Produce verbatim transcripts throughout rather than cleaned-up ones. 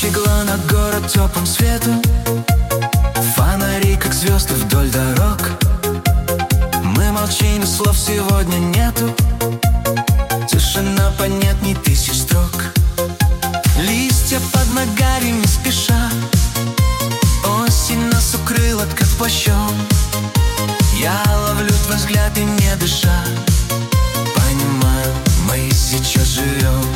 зажгла на город теплым светом, фонари, как звезды вдоль дорог. Мы молчим, и слов сегодня нету, тишина понятней тысяч строк. Листья под ногами не спеша, осень нас укрыла, как плащом. Я ловлю твой взгляд и не дыша понимаю, мы сейчас живем.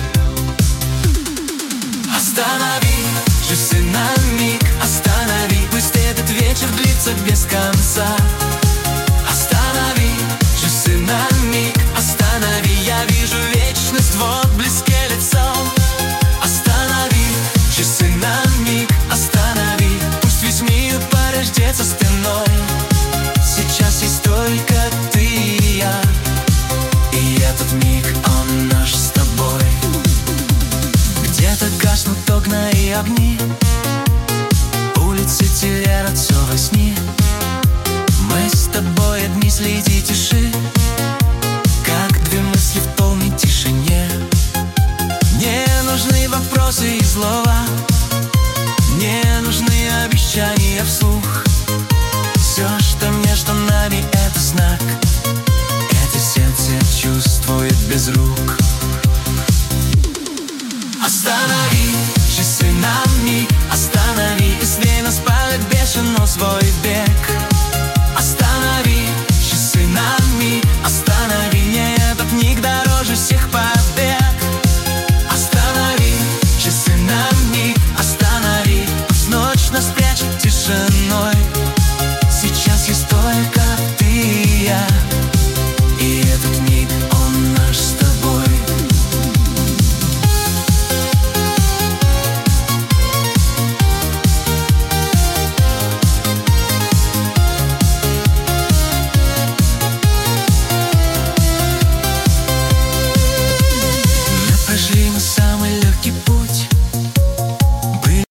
Останови часы на миг, останови, пусть этот вечер длится без конца. Останови часы на миг, останови, я вижу вечность в отблеске лицом. Останови часы на миг, останови, пусть весь мир порождется стеной. Сейчас есть только ты и я, и этот миг, он наш с тобой. Где-то гаснут окна и огни, улицы теряют все во сне. Мы с тобой одни, следи, тиши, как две мысли в полной тишине. Не нужны вопросы и слова, не нужны обещания вслух. Все, что между нами, это знак, это сердце чувствует без рук. Останови